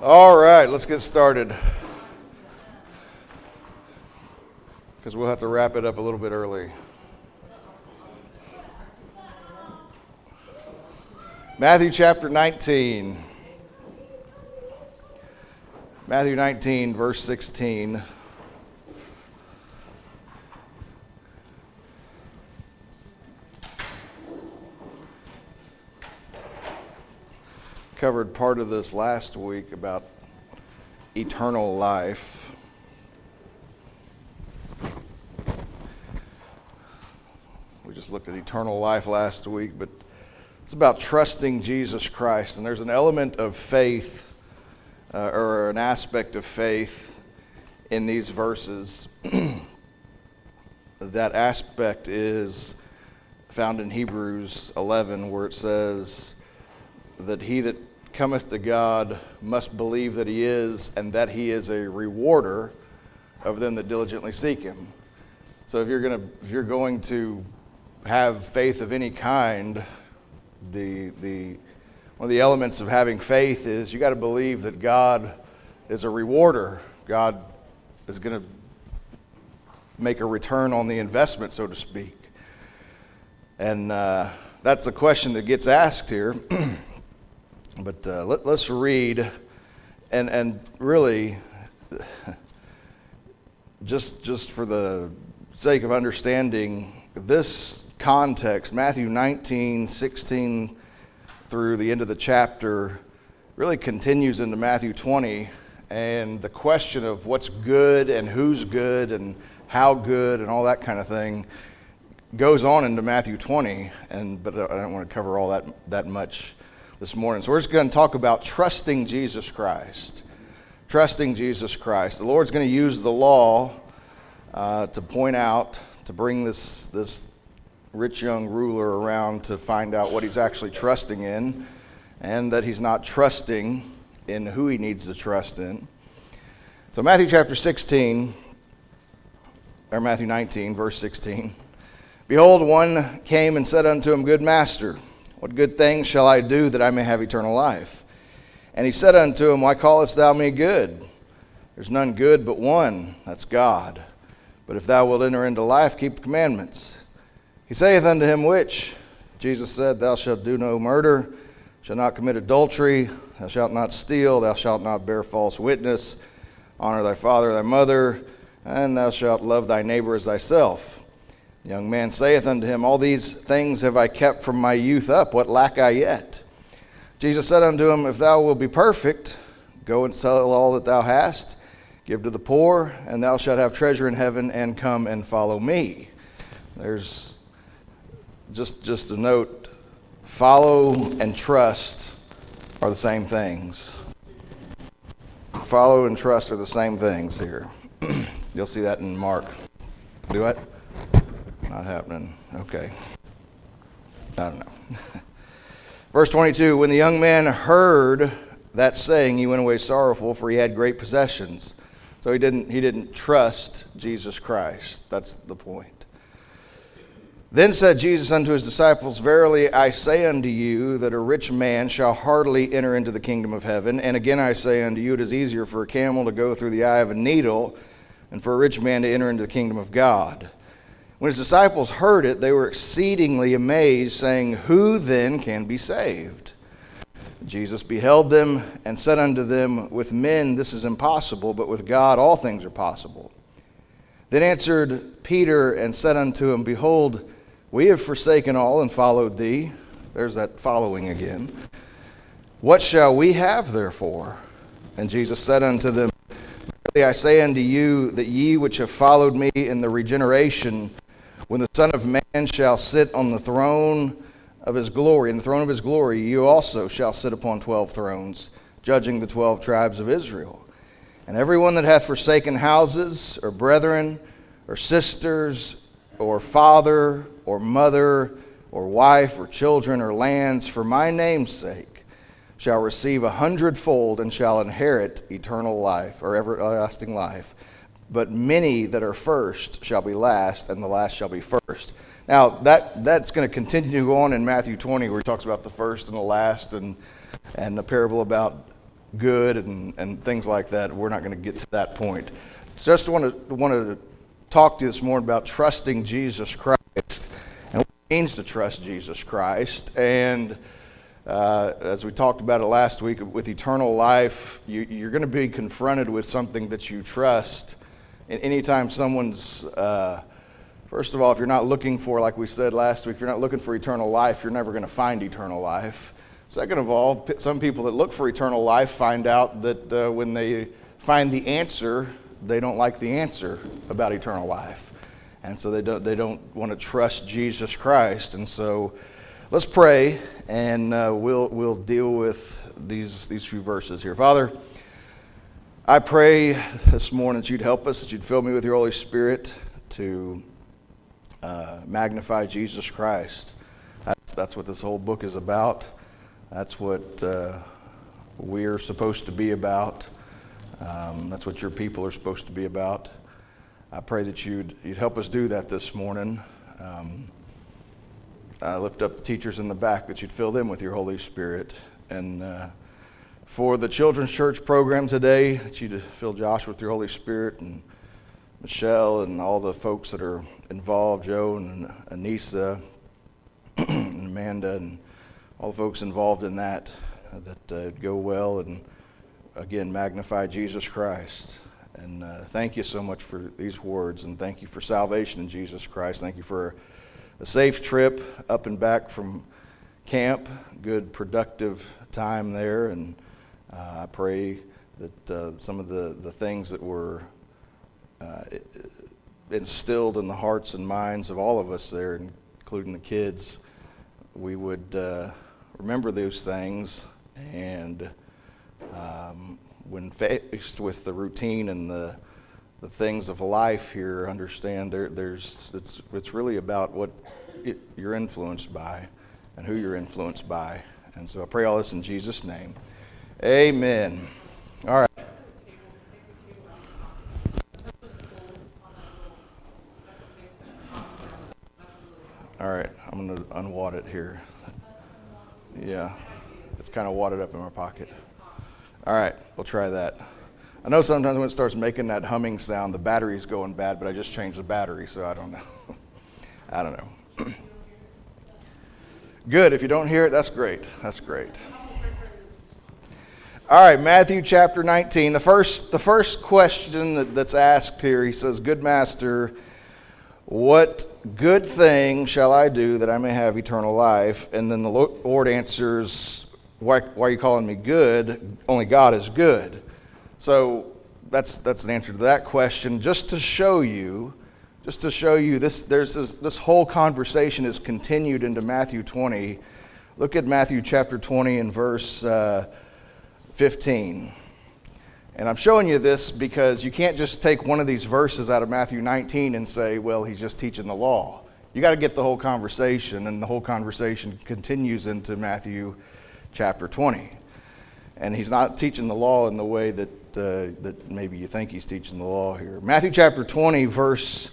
All right, let's get started. Because we'll have to wrap it up a little bit early. Matthew chapter 19. Matthew 19, verse 16. Covered part of this last week about eternal life. We just looked at eternal life last week, but it's about trusting Jesus Christ. And there's an element of faith, or an aspect of faith in these verses. That aspect is found in Hebrews 11, where it says that he that cometh to God must believe that he is, and that he is a rewarder of them that diligently seek him. So if you're going to have faith of any kind, one of the elements of having faith is you got to believe that God is a rewarder. God is going to make a return on the investment, so to speak. And that's the question that gets asked here. But let's read, and really, just for the sake of understanding this context, Matthew 19, 16 through the end of the chapter really continues into Matthew 20, and the question of what's good and who's good and how good and all that kind of thing goes on into Matthew 20, but I don't want to cover all that much this morning. So we're just going to talk about trusting Jesus Christ. Trusting Jesus Christ. The Lord's going to use the law to point out, to bring this rich young ruler around to find out what he's actually trusting in, and that he's not trusting in who he needs to trust in. So Matthew chapter 16, or Matthew 19, verse 16. Behold, one came and said unto him, Good master, what good things shall I do that I may have eternal life? And he said unto him, Why callest thou me good? There's none good but one, that's God. But if thou wilt enter into life, keep the commandments. He saith unto him, Which? Jesus said, Thou shalt do no murder, shalt not commit adultery, thou shalt not steal, thou shalt not bear false witness, honor thy father, thy mother, and thou shalt love thy neighbor as thyself. The young man saith unto him, All these things have I kept from my youth up. What lack I yet? Jesus said unto him, If thou wilt be perfect, go and sell all that thou hast, give to the poor, and thou shalt have treasure in heaven, and come and follow me. There's just a note, follow and trust are the same things. Follow and trust are the same things here. You'll see that in Mark. Do what? Not happening. Okay. I don't know. Verse 22, when the young man heard that saying, he went away sorrowful, for he had great possessions. So he didn't trust Jesus Christ. That's the point. Then said Jesus unto his disciples, Verily I say unto you, that a rich man shall hardly enter into the kingdom of heaven. And again I say unto you, it is easier for a camel to go through the eye of a needle, than for a rich man to enter into the kingdom of God. When his disciples heard it, they were exceedingly amazed, saying, Who then can be saved? Jesus beheld them and said unto them, With men this is impossible, but with God all things are possible. Then answered Peter and said unto him, Behold, we have forsaken all and followed thee. There's that following again. What shall we have therefore? And Jesus said unto them, Verily I say unto you, that ye which have followed me in the regeneration, when the Son of Man shall sit on the throne of his glory, in the throne of his glory, you also shall sit upon 12 thrones, judging the 12 tribes of Israel. And everyone that hath forsaken houses, or brethren, or sisters, or father, or mother, or wife, or children, or lands, for my name's sake, shall receive 100-fold, and shall inherit eternal life, or everlasting life. But many that are first shall be last, and the last shall be first. Now, that's going to continue to go on in Matthew 20, where he talks about the first and the last, and the parable about good and things like that. We're not going to get to that point. Just want to talk to you this morning about trusting Jesus Christ and what it means to trust Jesus Christ. And as we talked about it last week, with eternal life, you're going to be confronted with something that you trust. And anytime someone's, first of all, if you're not looking for, like we said last week, if you're not looking for eternal life, you're never going to find eternal life. Second of all, some people that look for eternal life find out that when they find the answer, they don't like the answer about eternal life. And so they don't want to trust Jesus Christ. And so let's pray, and we'll deal with these few verses here. Father, I pray this morning that you'd help us, that you'd fill me with your Holy Spirit to magnify Jesus Christ. That's what this whole book is about. That's what we're supposed to be about. That's what your people are supposed to be about. I pray that you'd help us do that this morning. I lift up the teachers in the back, that you'd fill them with your Holy Spirit. And for the Children's Church program today, that you'd fill Josh with your Holy Spirit, and Michelle and all the folks that are involved, Joe and Anissa and Amanda and all the folks involved in that go well and, again, magnify Jesus Christ. And thank you so much for these words, and thank you for salvation in Jesus Christ. Thank you for a safe trip up and back from camp, good productive time there, and I pray that some of the things that were instilled in the hearts and minds of all of us there, including the kids, we would remember those things, and when faced with the routine and the things of life here, understand it's really about what you're influenced by and who you're influenced by. And so I pray all this in Jesus' name. Amen. All right. All right, I'm going to unwad it here. Yeah, it's kind of wadded up in my pocket. All right, we'll try that. I know sometimes when it starts making that humming sound, the battery's going bad, but I just changed the battery, so I don't know. I don't know. Good, if you don't hear it, that's great. That's great. All right, Matthew chapter 19. The first question that's asked here, he says, "Good master, what good thing shall I do that I may have eternal life?" And then the Lord answers, why are you calling me good? Only God is good. So that's an answer to that question. Just to show you this whole conversation is continued into Matthew 20. Look at Matthew chapter 20 and verse 15. And I'm showing you this because you can't just take one of these verses out of Matthew 19 and say, well, he's just teaching the law. You got to get the whole conversation, and the whole conversation continues into Matthew chapter 20. And he's not teaching the law in the way that maybe you think he's teaching the law here. Matthew chapter 20, verse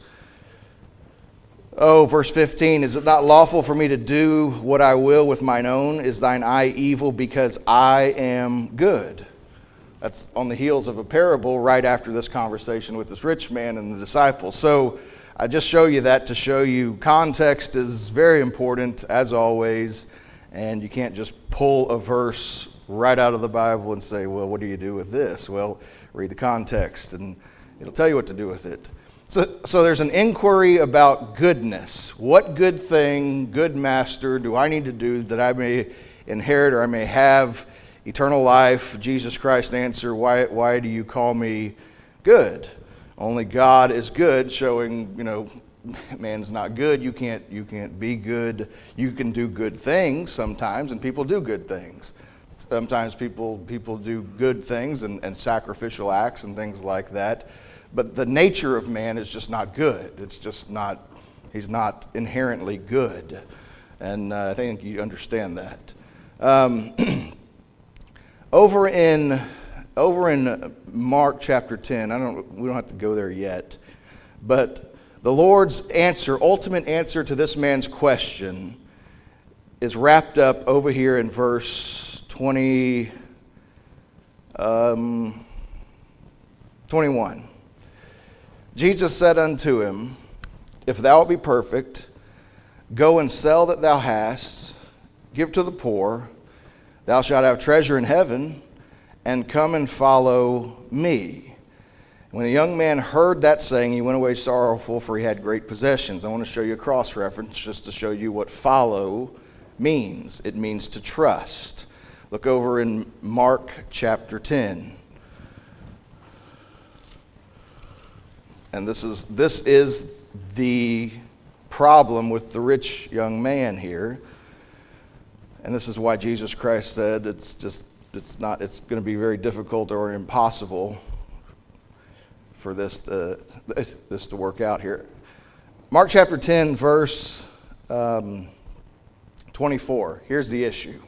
15, "Is it not lawful for me to do what I will with mine own? Is thine eye evil because I am good?" That's on the heels of a parable right after this conversation with this rich man and the disciples. So I just show you that to show you context is very important, as always, and you can't just pull a verse right out of the Bible and say, well, what do you do with this? Well, read the context, and it'll tell you what to do with it. So there's an inquiry about goodness. What good thing, good master, do I need to do that I may inherit or I may have eternal life? Jesus Christ answer, why do you call me good? Only God is good, showing, man's not good. You can't be good. You can do good things sometimes, and people do good things. Sometimes people do good things and sacrificial acts and things like that. But the nature of man is just not good. It's just not, he's not inherently good. And I think you understand that. Over in Mark chapter 10, we don't have to go there yet, but the Lord's answer, ultimate answer to this man's question, is wrapped up over here in verse 20. 21. Jesus said unto him, If thou be perfect, go and sell that thou hast, give to the poor, thou shalt have treasure in heaven, and come and follow me. When the young man heard that saying, he went away sorrowful, for he had great possessions. I want to show you a cross-reference just to show you what follow means. It means to trust. Look over in Mark chapter 10. And this is the problem with the rich young man here. And this is why Jesus Christ said it's going to be very difficult or impossible for this to work out here. Mark chapter 10, verse 24. Here's the issue.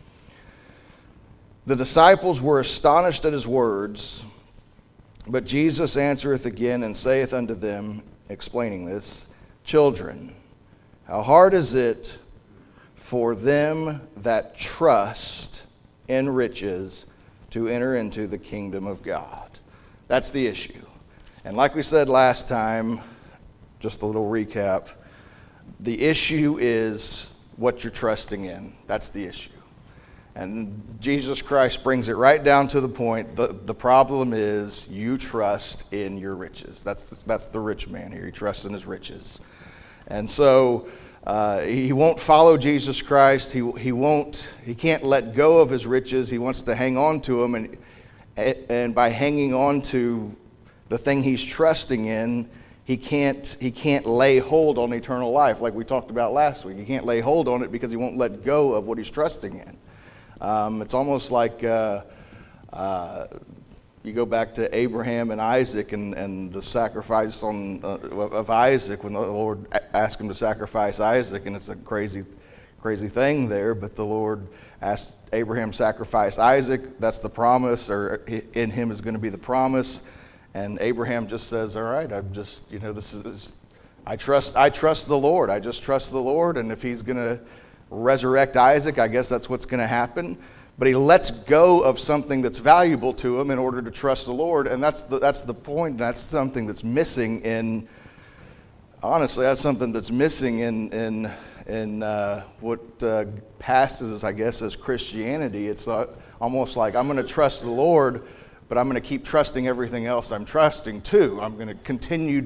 The disciples were astonished at his words, but Jesus answereth again and saith unto them, explaining this, Children, how hard is it for them that trust in riches to enter into the kingdom of God? That's the issue. And like we said last time, just a little recap, the issue is what you're trusting in. That's the issue. And Jesus Christ brings it right down to the point. The problem is you trust in your riches. That's the rich man here. He trusts in his riches. And so he won't follow Jesus Christ. He can't let go of his riches. He wants to hang on to them. And by hanging on to the thing he's trusting in, he can't lay hold on eternal life like we talked about last week. He can't lay hold on it because he won't let go of what he's trusting in. It's almost like you go back to Abraham and Isaac and the sacrifice of Isaac when the Lord asked him to sacrifice Isaac, and it's a crazy thing there, but the Lord asked Abraham to sacrifice Isaac. That's the promise, or in him is going to be the promise. And Abraham just says, all right, I trust the Lord. I just trust the Lord, and if he's going to resurrect Isaac, I guess that's what's going to happen. But he lets go of something that's valuable to him in order to trust the Lord, and that's the point. That's something that's missing in. Honestly, that's something that's missing in what passes, I guess, as Christianity. It's almost like I'm going to trust the Lord, but I'm going to keep trusting everything else I'm trusting too. I'm going to continue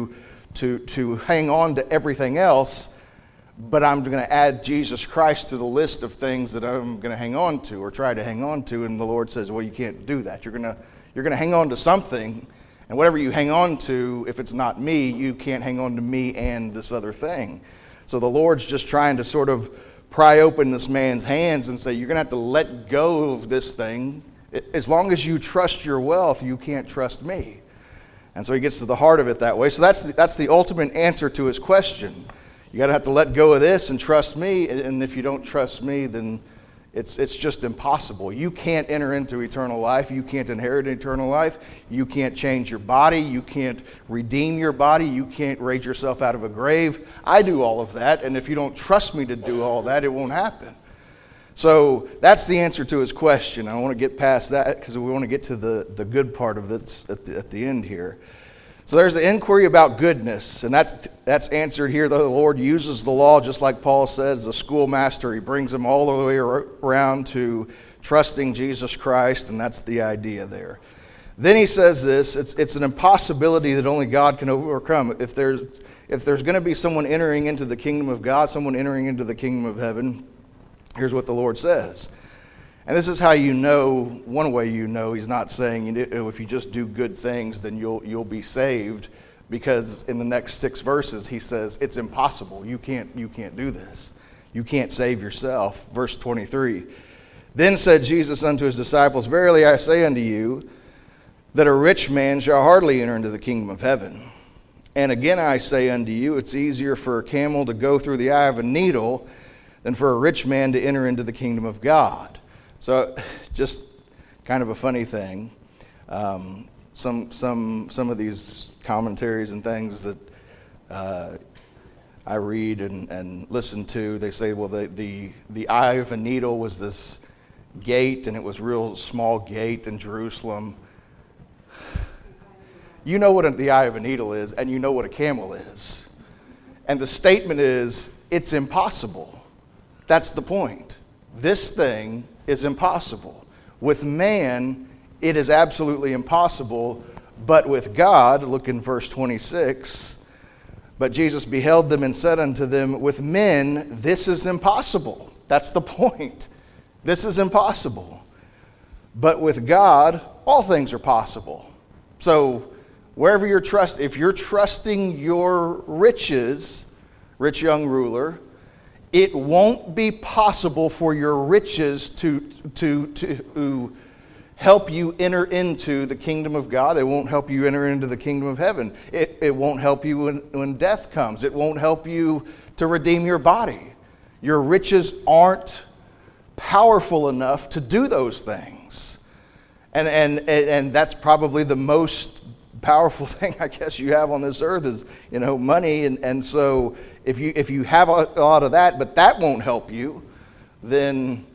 to hang on to everything else. But I'm going to add Jesus Christ to the list of things that I'm going to hang on to or try to hang on to. And the Lord says, well, you can't do that. You're going to hang on to something. And whatever you hang on to, if it's not me, you can't hang on to me and this other thing. So the Lord's just trying to sort of pry open this man's hands and say, you're going to have to let go of this thing. As long as you trust your wealth, you can't trust me. And so he gets to the heart of it that way. So that's the ultimate answer to his question. You got to have to let go of this and trust me, and if you don't trust me, then it's just impossible. You can't enter into eternal life. You can't inherit eternal life. You can't change your body. You can't redeem your body. You can't raise yourself out of a grave. I do all of that, and if you don't trust me to do all that, it won't happen. So that's the answer to his question. I want to get past that because we want to get to the good part of this at the end here. So there's the inquiry about goodness, and that's answered here. The Lord uses the law, just like Paul says, the schoolmaster. He brings them all the way around to trusting Jesus Christ, and that's the idea there. Then he says this, it's an impossibility that only God can overcome. If there's going to be someone entering into the kingdom of God, someone entering into the kingdom of heaven, here's what the Lord says. And this is how you know, one way you know he's not saying if you just do good things, then you'll be saved, because in the next 6 verses he says it's impossible. You can't do this. You can't save yourself. Verse 23. Then said Jesus unto his disciples, Verily I say unto you, that a rich man shall hardly enter into the kingdom of heaven. And again I say unto you, it's easier for a camel to go through the eye of a needle than for a rich man to enter into the kingdom of God. So, just kind of a funny thing. Some of these commentaries and things that I read and listen to, they say, well, the eye of a needle was this gate, and it was a real small gate in Jerusalem. You know what the eye of a needle is, and you know what a camel is. And the statement is, it's impossible. That's the point. This thing is impossible. With man, it is absolutely impossible, but with God, look in verse 26, but Jesus beheld them and said unto them, with men, this is impossible. That's the point. This is impossible. But with God, all things are possible. So, wherever you're if you're trusting your riches, rich young ruler, it won't be possible for your riches to help you enter into the kingdom of God. It won't help you enter into the kingdom of heaven. It won't help you when death comes. It won't help you to redeem your body. Your riches aren't powerful enough to do those things. And that's probably the most powerful thing I guess you have on this earth is, money. And so if you have a lot of that, but that won't help you, then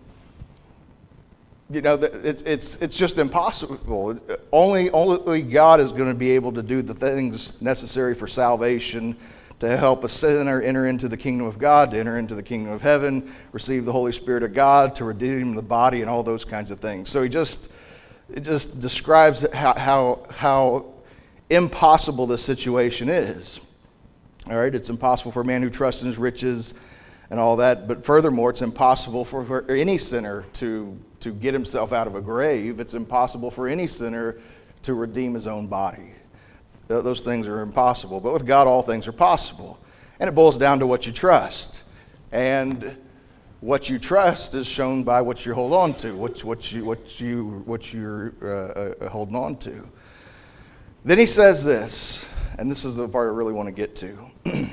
it's just impossible. Only God is going to be able to do the things necessary for salvation, to help a sinner enter into the kingdom of God, to enter into the kingdom of heaven, receive the Holy Spirit of God, to redeem the body, and all those kinds of things. So it just describes how impossible this situation is. All right, it's impossible for a man who trusts in his riches and all that, but furthermore, it's impossible for any sinner to get himself out of a grave. It's impossible for any sinner to redeem his own body. Those things are impossible. But with God, all things are possible. And it boils down to what you trust. And what you trust is shown by what you hold on to, what you're holding on to. Then he says this, and this is the part I really want to get to.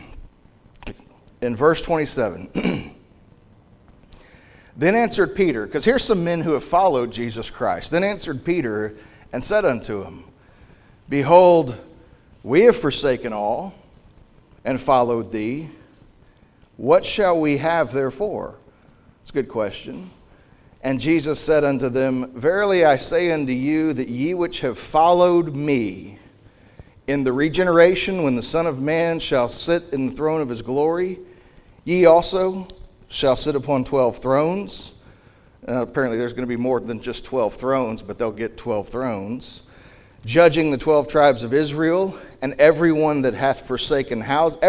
In verse 27, then answered Peter, because here's some men who have followed Jesus Christ. Then answered Peter and said unto him, behold, we have forsaken all and followed thee. What shall we have therefore? It's a good question. And Jesus said unto them, verily I say unto you that ye which have followed me, in the regeneration when the Son of Man shall sit in the throne of his glory, ye also shall sit upon 12 thrones. Apparently there's going to be more than just 12 thrones, but they'll get 12 thrones. Judging the 12 tribes of Israel, and everyone that hath forsaken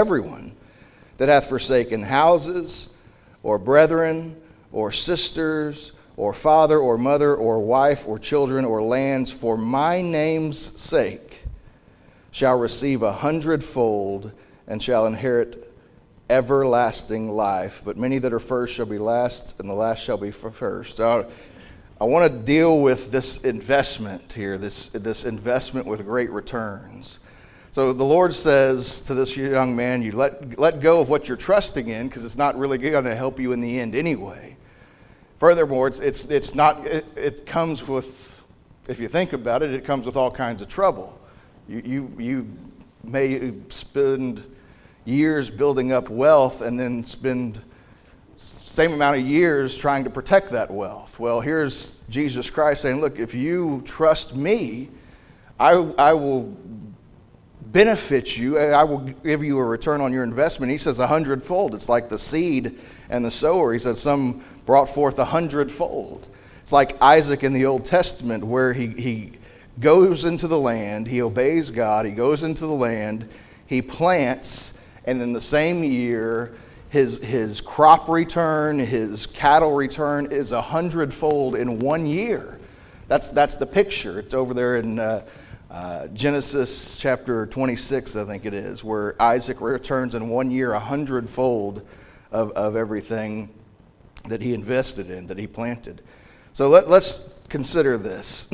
houses, or brethren, or sisters, or father, or mother, or wife, or children, or lands, for my name's sake, shall receive 100-fold, and shall inherit everlasting life. But many that are first shall be last, and the last shall be first. I want to deal with this investment here, this investment with great returns. So the Lord says to this young man, you let go of what you're trusting in, because it's not really going to help you in the end anyway. Furthermore, it comes with, if you think about it, it comes with all kinds of trouble. You may spend years building up wealth and then spend same amount of years trying to protect that wealth. Well, here's Jesus Christ saying, look, if you trust me, I will benefit you. I will give you a return on your investment. He says 100-fold. It's like the seed and the sower. He says some brought forth 100-fold. It's like Isaac in the Old Testament, where he goes into the land, he obeys God, he goes into the land, he plants, and in the same year, his crop return, his cattle return is 100-fold in 1 year. That's the picture. It's over there in Genesis chapter 26, I think it is, where Isaac returns in 1 year 100-fold of everything that he invested in, that he planted. So let's consider this.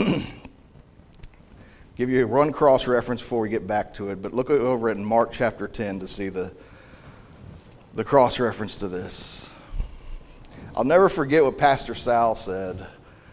Give you one cross reference before we get back to it, but look over in Mark chapter 10 to see the cross reference to this. I'll never forget what Pastor Sal said.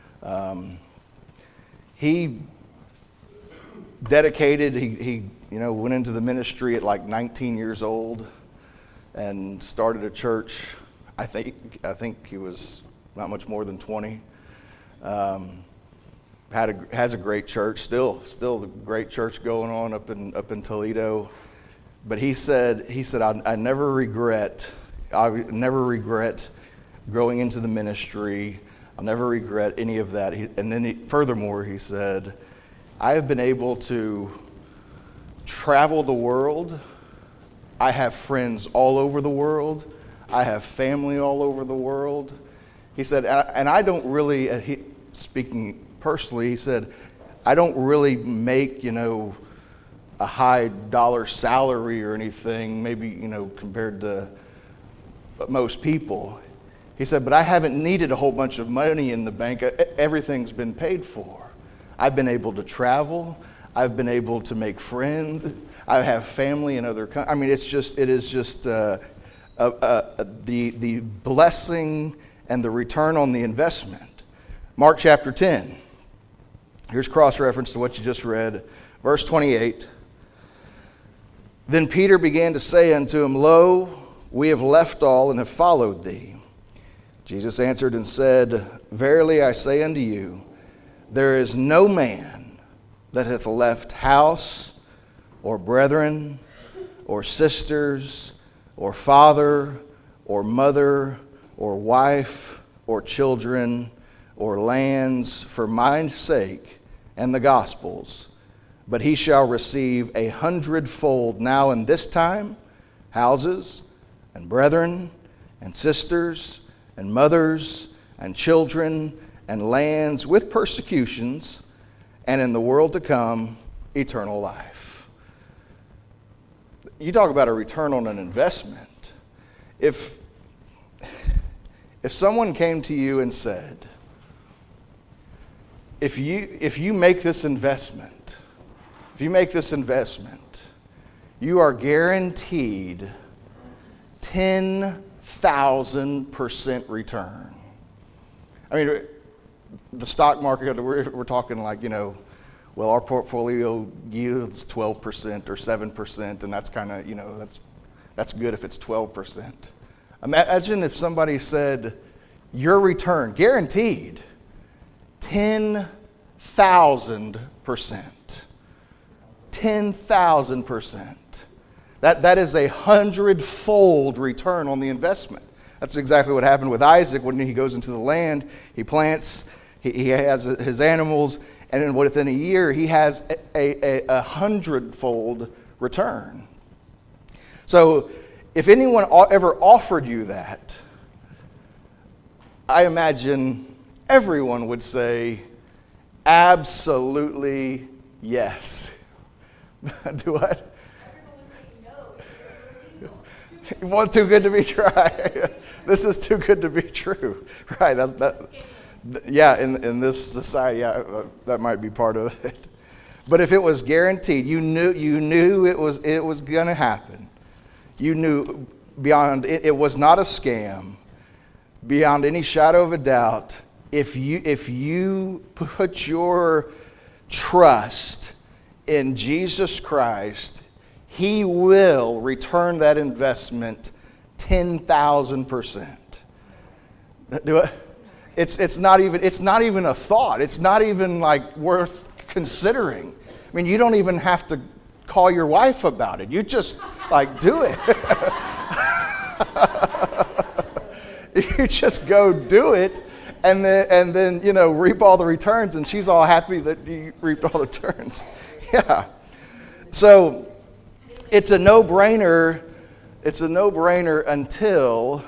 He dedicated, he went into the ministry at like 19 years old and started a church. I think he was not much more than 20. Has a great church, still the great church going on up in Toledo. But he said I never regret growing into the ministry. I'll never regret any of that. And then furthermore, he said, I have been able to travel the world. I have friends all over the world. I have family all over the world. He said, and I don't really, speaking personally, he said, I don't really make, a high dollar salary or anything, maybe, compared to most people. He said, but I haven't needed a whole bunch of money in the bank. Everything's been paid for. I've been able to travel. I've been able to make friends. I have family in other countries. I mean, it is just the blessing and the return on the investment. Mark chapter 10. Here's cross-reference to what you just read. Verse 28. Then Peter began to say unto him, Lo, we have left all and have followed thee. Jesus answered and said, Verily I say unto you, there is no man that hath left house, or brethren, or sisters, or father, or mother, or wife, or children, or lands for my sake and the gospel's, but he shall receive 100-fold now in this time, houses, and brethren, and sisters, and mothers, and children, and lands with persecutions, and in the world to come, eternal life. You talk about a return on an investment. If someone came to you and said, if you make this investment, you are guaranteed 10,000% return. I mean, the stock market, we're talking like, well, our portfolio yields 12% or 7%, and that's kind of, that's good if it's 12%. Imagine if somebody said, your return, guaranteed, 10,000%. 10,000%. That is 100-fold return on the investment. That's exactly what happened with Isaac when he goes into the land. He plants, he has his animals, and then within a year he has a 100-fold return. So if anyone ever offered you that, I imagine everyone would say, absolutely yes. Do what? One too good to be true. This is too good to be true, right? Yeah. In this society, yeah, that might be part of it. But if it was guaranteed, you knew it was going to happen. You knew beyond it was not a scam, beyond any shadow of a doubt. If you put your trust in Jesus Christ, He will return that investment 10,000%. Do it. It's not even a thought. It's not even like worth considering. I mean, you don't even have to call your wife about it. You just do it. You just go do it, and then reap all the returns, and she's all happy that you reaped all the returns. Yeah. So it's a no-brainer. It's a no-brainer until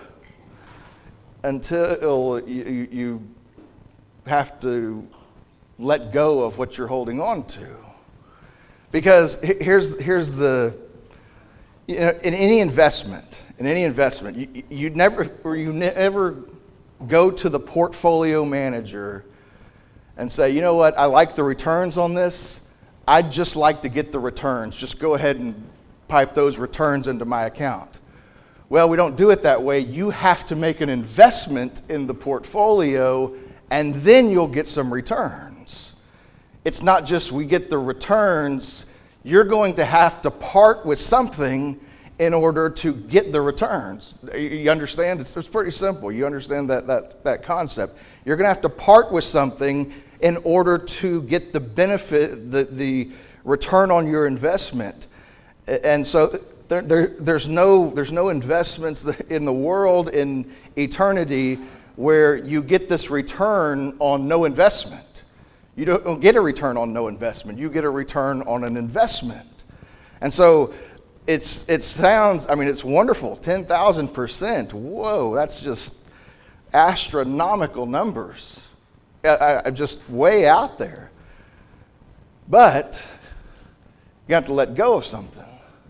you have to let go of what you're holding on to. Because here's the in any investment, you never go to the portfolio manager and say, you know what, I like the returns on this. I'd just like to get the returns. Just go ahead and pipe those returns into my account. Well, we don't do it that way. You have to make an investment in the portfolio, and then you'll get some returns. It's not just we get the returns. You're going to have to part with something in order to get the returns. You understand? It's pretty simple. You understand that concept. You're going to have to part with something in order to get the benefit, the return on your investment. And so there's no investments in the world, in eternity, where you get this return on no investment. You don't get a return on no investment. You get a return on an investment. And so it sounds, I mean, it's wonderful, 10,000%. Whoa, that's just astronomical numbers. I'm just way out there. But you have to let go of something.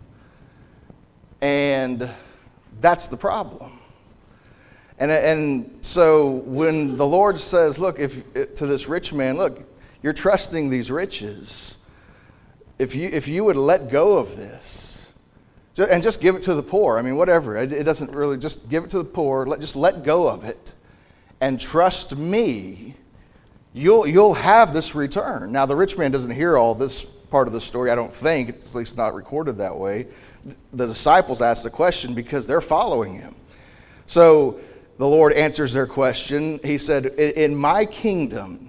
And that's the problem. And so when the Lord says, look, to this rich man, look, you're trusting these riches. If you would let go of this, and just give it to the poor. I mean, whatever. It doesn't really, just give it to the poor. Just let go of it. And trust me, you'll have this return. Now, the rich man doesn't hear all this part of the story, I don't think. It's at least not recorded that way. The disciples ask the question because they're following him. So the Lord answers their question. He said, in my kingdom,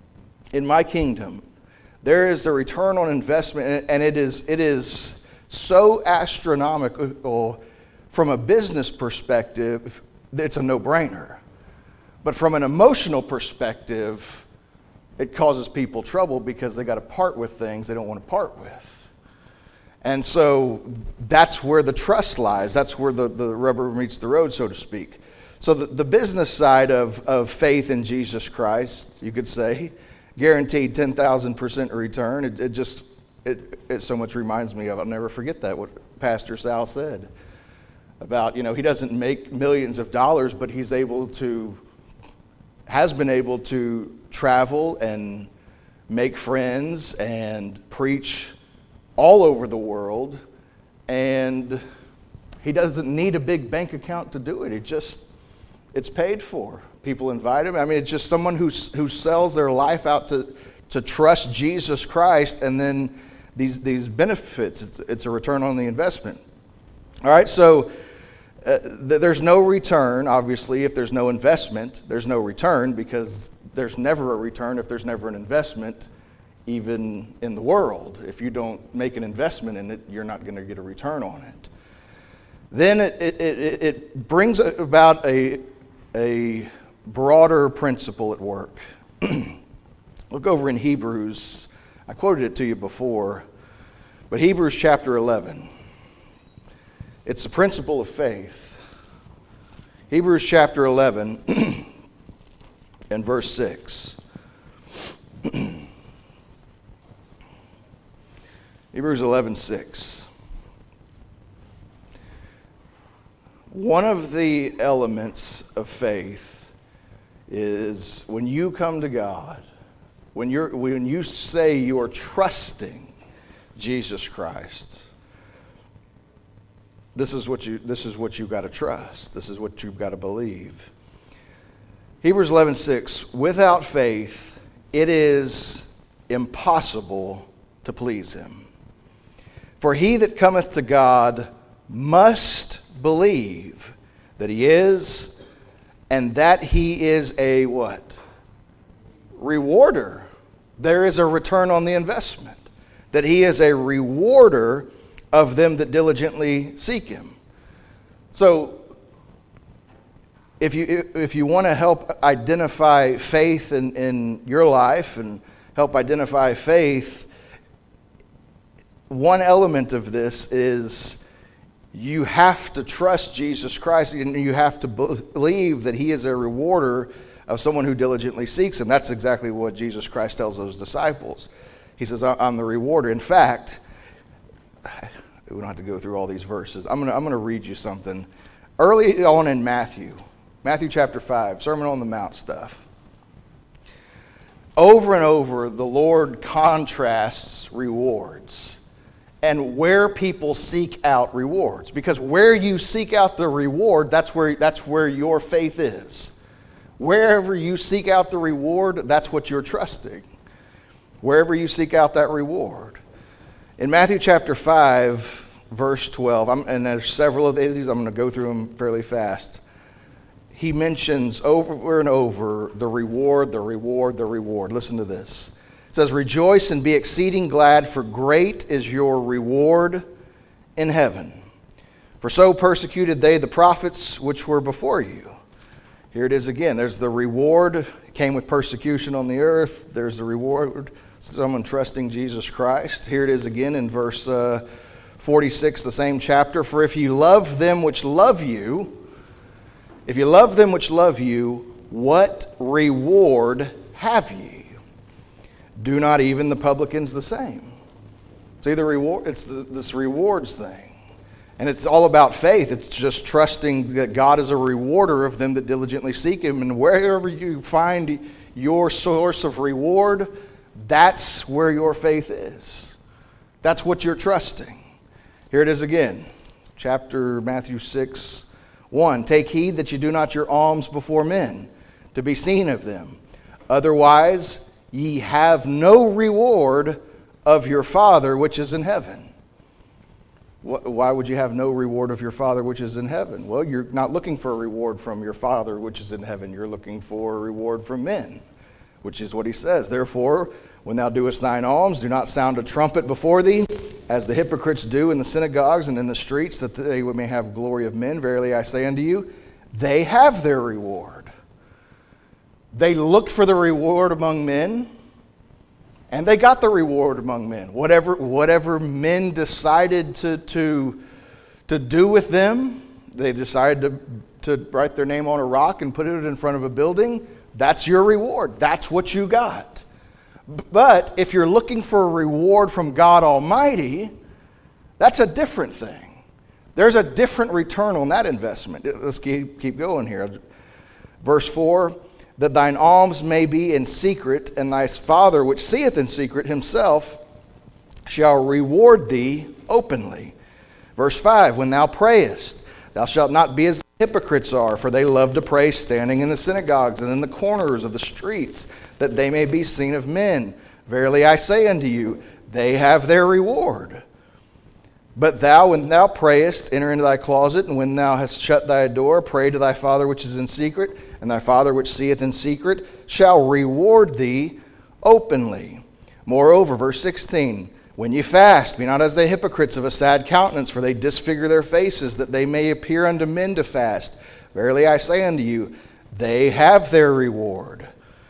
there is a return on investment, and it is so astronomical from a business perspective, it's a no-brainer. But from an emotional perspective, it causes people trouble because they got to part with things they don't want to part with. And so that's where the trust lies. That's where the rubber meets the road, so to speak. So the business side of faith in Jesus Christ, you could say, guaranteed 10,000% return. It so much reminds me of, I'll never forget that, what Pastor Sal said about, he doesn't make millions of dollars, but has been able to travel and make friends and preach all over the world, and he doesn't need a big bank account to do it. It's paid for. People invite him. I mean, it's just someone who sells their life out to trust Jesus Christ, and then these benefits. It's a return on the investment. All right, so there's no return, obviously. If there's no investment, there's no return, because there's never a return if there's never an investment, even in the world. If you don't make an investment in it, you're not going to get a return on it. Then it brings about a broader principle at work. Look over in Hebrews. I quoted it to you before, but Hebrews chapter 11. It's the principle of faith. Hebrews chapter 11 and verse 6. Hebrews 11:6. One of the elements of faith is when you come to God, when you say you're trusting Jesus Christ, this is what you've got to trust. This is what you've got to believe. Hebrews 11:6, without faith, it is impossible to please him. For he that cometh to God must believe that he is, and that he is a what? Rewarder. There is a return on the investment. That he is a rewarder of them that diligently seek him. So, if you want to help identify faith in your life and help identify faith, one element of this is you have to trust Jesus Christ, and you have to believe that he is a rewarder of someone who diligently seeks him. That's exactly what Jesus Christ tells those disciples. He says, I'm the rewarder. In fact, we don't have to go through all these verses. I'm going to read you something. Early on in Matthew chapter 5, Sermon on the Mount stuff. Over and over, the Lord contrasts rewards and where people seek out rewards. Because where you seek out the reward, that's where your faith is. Wherever you seek out the reward, that's what you're trusting. Wherever you seek out that reward. In Matthew chapter 5, verse 12, and there's several of these, I'm going to go through them fairly fast. He mentions over and over the reward, the reward, the reward. Listen to this. It says, rejoice and be exceeding glad, for great is your reward in heaven. For so persecuted they the prophets which were before you. Here it is again. There's the reward. It came with persecution on the earth. There's the reward, someone trusting Jesus Christ. Here it is again in verse 46, the same chapter. For if you love them which love you, what reward have ye? Do not even the publicans the same? See, the reward, it's this rewards thing. And it's all about faith. It's just trusting that God is a rewarder of them that diligently seek Him. And wherever you find your source of reward, that's where your faith is. That's what you're trusting. Here it is again. Matthew 6:1. Take heed that you do not your alms before men, to be seen of them. Otherwise, ye have no reward of your Father which is in heaven. Why would you have no reward of your Father which is in heaven? Well, you're not looking for a reward from your Father which is in heaven. You're looking for a reward from men, which is what he says. Therefore, when thou doest thine alms, do not sound a trumpet before thee, as the hypocrites do in the synagogues and in the streets, that they may have glory of men. Verily I say unto you, they have their reward. They looked for the reward among men, and they got the reward among men. Whatever men decided to do with them, they decided to write their name on a rock and put it in front of a building. That's your reward. That's what you got. But if you're looking for a reward from God Almighty, that's a different thing. There's a different return on that investment. Let's keep going here. Verse 4, that thine alms may be in secret, and thy Father which seeth in secret himself shall reward thee openly. Verse 5, when thou prayest, thou shalt not be as the hypocrites are, for they love to pray standing in the synagogues and in the corners of the streets, that they may be seen of men. Verily I say unto you, they have their reward. But thou, when thou prayest, enter into thy closet, and when thou hast shut thy door, pray to thy Father which is in secret, and thy Father which seeth in secret shall reward thee openly. Moreover, verse 16, when ye fast, be not as the hypocrites of a sad countenance, for they disfigure their faces, that they may appear unto men to fast. Verily I say unto you, they have their reward.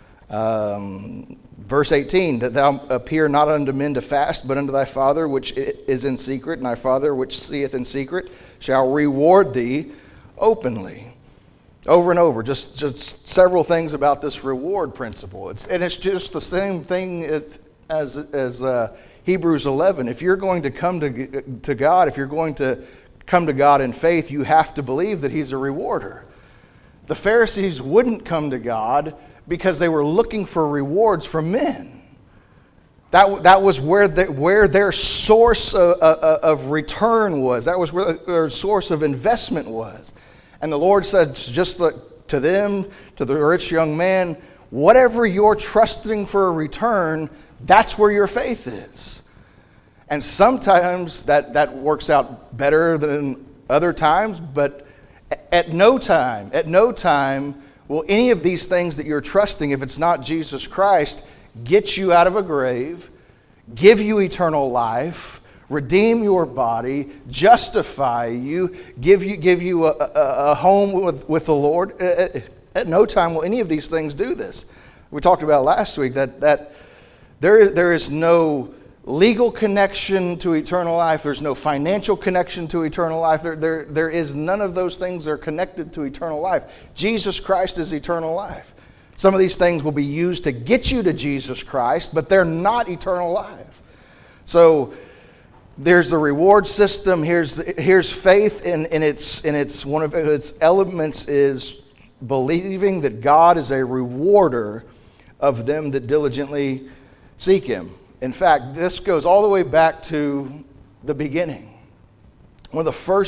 Verse 18, that thou appear not unto men to fast, but unto thy Father which is in secret, and thy Father which seeth in secret shall reward thee openly. Over and over, just several things about this reward principle. It's just the same thing as Hebrews 11. If you're going to come to God, if you're going to come to God in faith, you have to believe that He's a rewarder. The Pharisees wouldn't come to God because they were looking for rewards from men. That was where their source of return was. That was where their source of investment was. And the Lord said just to them, to the rich young man, whatever you're trusting for a return, that's where your faith is. And sometimes that works out better than other times, but at no time will any of these things that you're trusting, if it's not Jesus Christ, get you out of a grave, give you eternal life, redeem your body, justify you, give you a home with the Lord. At no time will any of these things do this. We talked about last week that there is no legal connection to eternal life. There's no financial connection to eternal life. There is none of those things that are connected to eternal life. Jesus Christ is eternal life. Some of these things will be used to get you to Jesus Christ, but they're not eternal life. So there's the reward system. Here's faith, and it's one of its elements is believing that God is a rewarder of them that diligently seek Him. In fact, this goes all the way back to the beginning. One of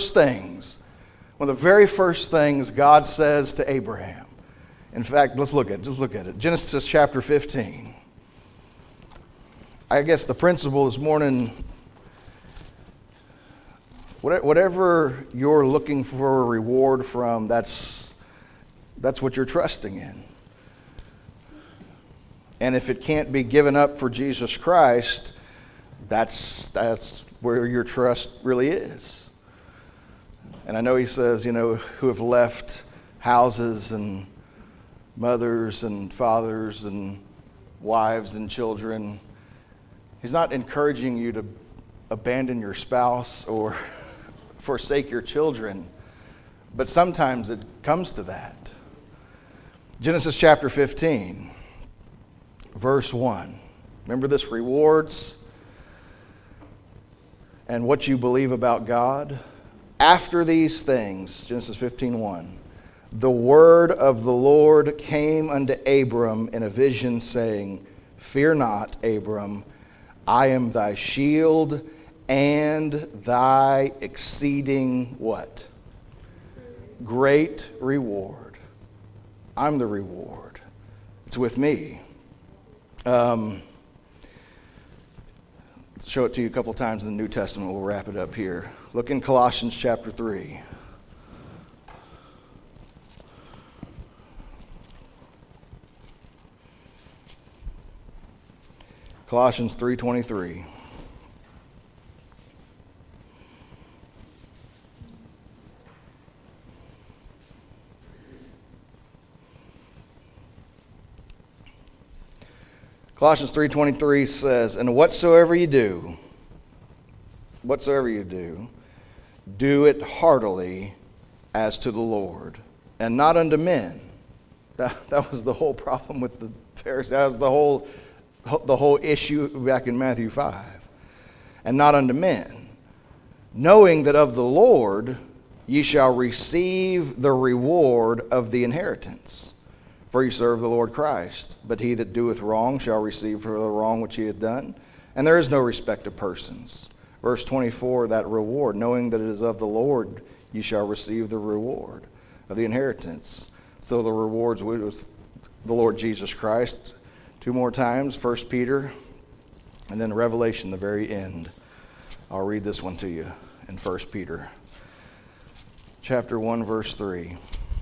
the very first things God says to Abraham. In fact, let's look at it. Genesis chapter 15. I guess the principle this morning, Whatever you're looking for a reward from, that's what you're trusting in. And if it can't be given up for Jesus Christ, that's where your trust really is. And I know he says, who have left houses and mothers and fathers and wives and children. He's not encouraging you to abandon your spouse or forsake your children, but sometimes it comes to that. Genesis chapter 15, verse 1. Remember this: rewards and what you believe about God. After these things, Genesis 15:1, the word of the Lord came unto Abram in a vision, saying, Fear not, Abram, I am thy shield and thy exceeding what? Great reward. I'm the reward. It's with me. Show it to you a couple times in the New Testament. We'll wrap it up here. Look in Colossians chapter 3. Colossians 3:23. Colossians 3:23 says, And whatsoever you do, do it heartily as to the Lord, and not unto men. That was the whole problem with the Pharisees. That was the whole issue back in Matthew 5. And not unto men, knowing that of the Lord ye shall receive the reward of the inheritance. For ye serve the Lord Christ. But he that doeth wrong shall receive for the wrong which he hath done. And there is no respect of persons. Verse 24, that reward, knowing that it is of the Lord, ye shall receive the reward of the inheritance. So the rewards was the Lord Jesus Christ. Two more times, 1 Peter, and then Revelation, the very end. I'll read this one to you in 1 Peter. Chapter 1, verse 3.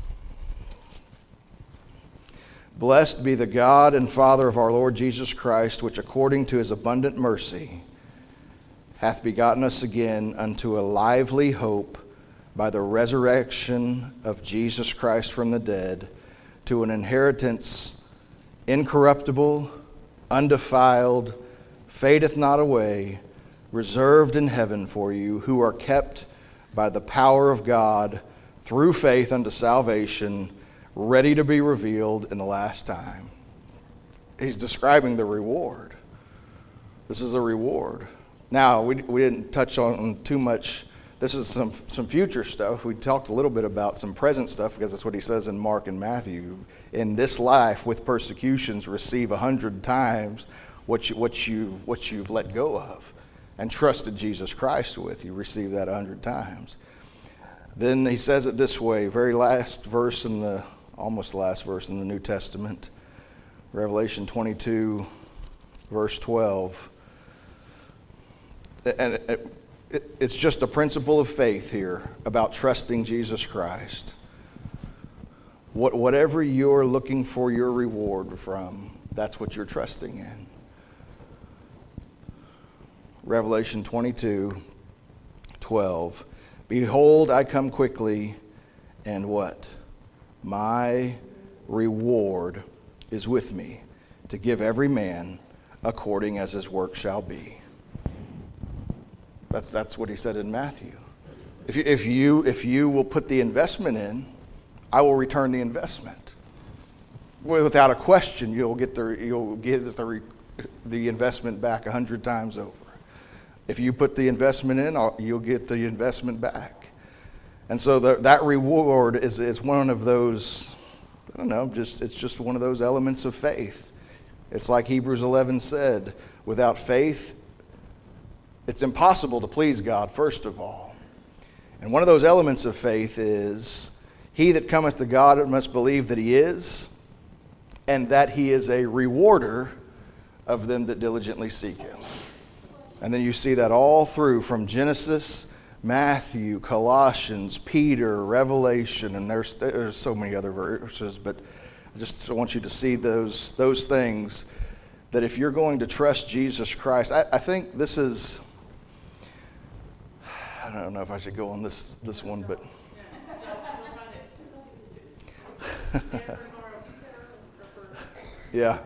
Blessed be the God and Father of our Lord Jesus Christ, which according to his abundant mercy hath begotten us again unto a lively hope by the resurrection of Jesus Christ from the dead, to an inheritance incorruptible, undefiled, fadeth not away, reserved in heaven for you, who are kept by the power of God through faith unto salvation, ready to be revealed in the last time. He's describing the reward. This is a reward. Now, we didn't touch on too much. This is some future stuff. We talked a little bit about some present stuff, because that's what he says in Mark and Matthew. In this life, with persecutions, receive 100 times what you've let go of and trusted Jesus Christ with. You receive that 100 times. Then he says it this way, very last verse almost last verse in the New Testament, Revelation 22, verse 12. And it's just a principle of faith here about trusting Jesus Christ. Whatever you're looking for your reward from, that's what you're trusting in. Revelation 22, 12. Behold, I come quickly, and what? My reward is with me, to give every man according as his work shall be. That's what he said in Matthew. If you will put the investment in, I will return the investment. Without a question, you'll get the investment back 100 times over. If you put the investment in, you'll get the investment back. And so that reward is one of those, I don't know, it's just one of those elements of faith. It's like Hebrews 11 said, without faith, it's impossible to please God, first of all. And one of those elements of faith is, he that cometh to God must believe that he is, and that he is a rewarder of them that diligently seek him. And then you see that all through, from Genesis Matthew, Colossians, Peter, Revelation, and there's so many other verses, but I just want you to see those things, that if you're going to trust Jesus Christ, I think this is, I don't know if I should go on this one, but yeah.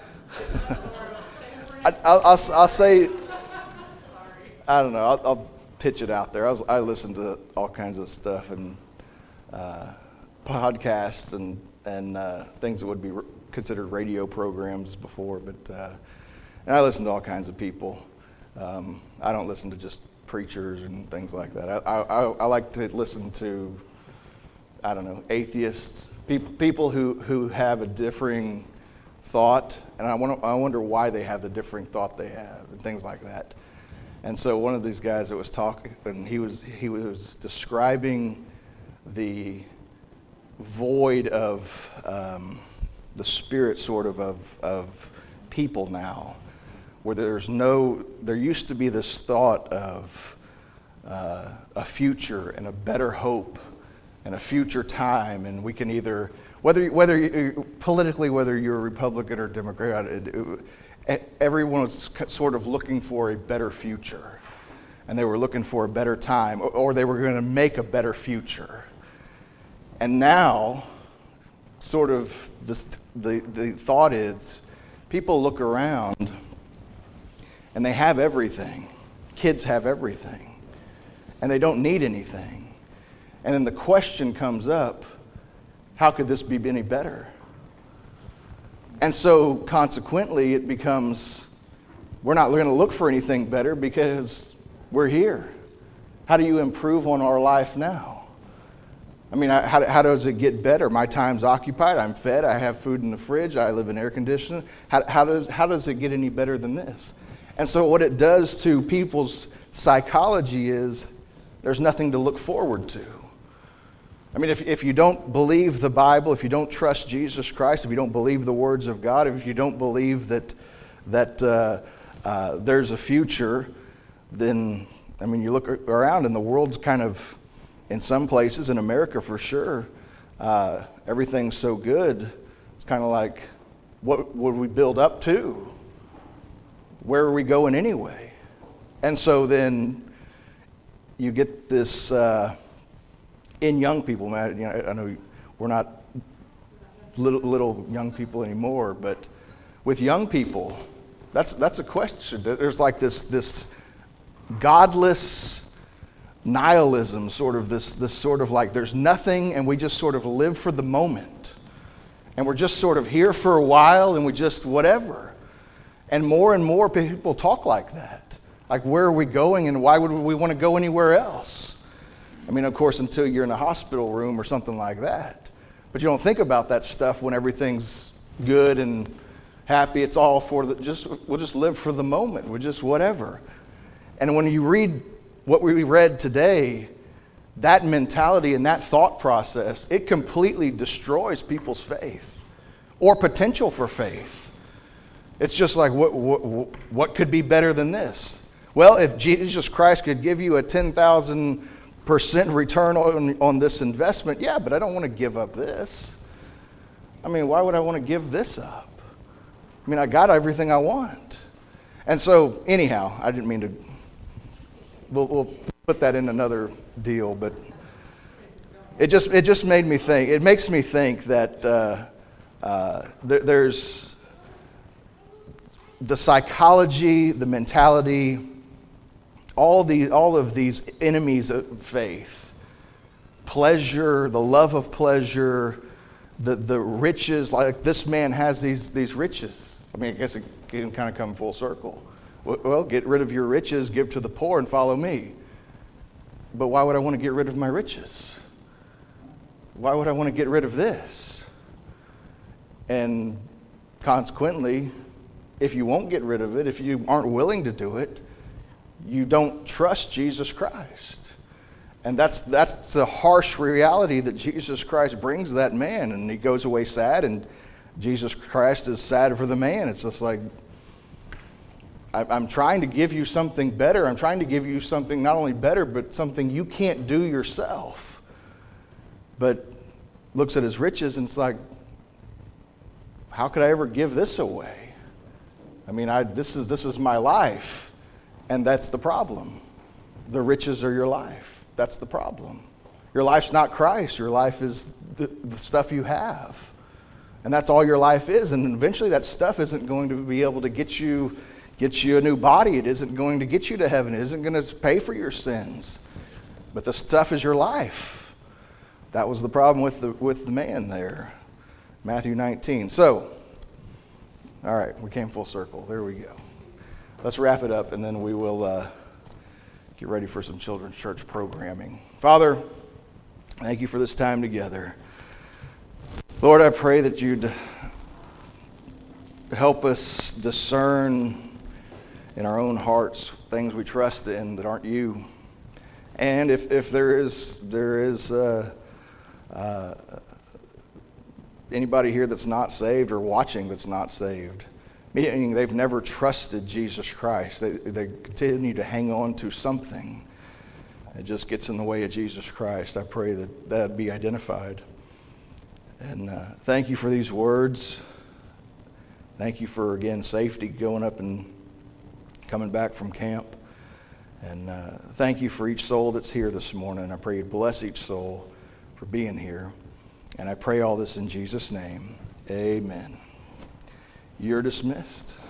I'll say, I don't know, I'll pitch it out there. I listen to all kinds of stuff and podcasts and things that would be considered radio programs before, but and I listen to all kinds of people. I don't listen to just preachers and things like that. I like to listen to, I don't know, atheists, people who have a differing thought, and I wonder why they have the differing thought they have, and things like that. And so one of these guys that was talking, and he was describing the void of the spirit sort of people now, where there used to be this thought of a future and a better hope and a future time, and we can either, whether you, politically, whether you're a Republican or Democrat, everyone was sort of looking for a better future, and they were looking for a better time, or they were going to make a better future. And now, sort of the thought is, people look around and they have everything. Kids have everything, and they don't need anything. And then the question comes up, how could this be any better? And so consequently it becomes, we're not going to look for anything better because we're here. How do you improve on our life now? I mean, how does it get better? My time's occupied, I'm fed, I have food in the fridge, I live in air conditioning. How does it get any better than this? And so what it does to people's psychology is there's nothing to look forward to. I mean, if you don't believe the Bible, if you don't trust Jesus Christ, if you don't believe the words of God, if you don't believe that there's a future, then, I mean, you look around and the world's kind of, in some places, in America for sure, everything's so good. It's kind of like, what would we build up to? Where are we going anyway? And so then you get this... in young people, man, you know, I know we're not little young people anymore, but with young people, that's a question. There's like this godless nihilism, sort of this sort of like there's nothing, and we just sort of live for the moment, and we're just sort of here for a while, and we just whatever. And more people talk like that. Like, where are we going, and why would we want to go anywhere else? I mean, of course, until you're in a hospital room or something like that. But you don't think about that stuff when everything's good and happy. It's all for we'll just live for the moment. We're just whatever. And when you read what we read today, that mentality and that thought process, it completely destroys people's faith or potential for faith. It's just like, what could be better than this? Well, if Jesus Christ could give you a 10,000% return on this investment, yeah, but I don't want to give up this. I mean, why would I want to give this up? I mean, I got everything I want. And so, anyhow, I didn't mean to, we'll put that in another deal, but it just made me think, it makes me think that there's the psychology, the mentality, all of these enemies of faith, pleasure, the love of pleasure, the riches, like this man has these riches. I mean, I guess it can kind of come full circle. Well, get rid of your riches, give to the poor, and follow me. But why would I want to get rid of my riches? Why would I want to get rid of this? And consequently, if you won't get rid of it, if you aren't willing to do it, you don't trust Jesus Christ. And that's the harsh reality that Jesus Christ brings to that man. And he goes away sad, and Jesus Christ is sad for the man. It's just like, I'm trying to give you something better. I'm trying to give you something not only better, but something you can't do yourself. But looks at his riches and it's like, how could I ever give this away? I mean, this is my life. And that's the problem. The riches are your life. That's the problem. Your life's not Christ. Your life is the stuff you have. And that's all your life is. And eventually that stuff isn't going to be able to get you a new body. It isn't going to get you to heaven. It isn't going to pay for your sins. But the stuff is your life. That was the problem with the man there. Matthew 19. So, all right, we came full circle. There we go. Let's wrap it up, and then we will get ready for some children's church programming. Father, thank you for this time together. Lord, I pray that you'd help us discern in our own hearts things we trust in that aren't you. And if there is anybody here that's not saved or watching that's not saved, meaning they've never trusted Jesus Christ, they continue to hang on to something that just gets in the way of Jesus Christ, I pray that that'd be identified. And thank you for these words. Thank you for, again, safety going up and coming back from camp. And thank you for each soul that's here this morning. I pray you'd bless each soul for being here. And I pray all this in Jesus' name. Amen. You're dismissed.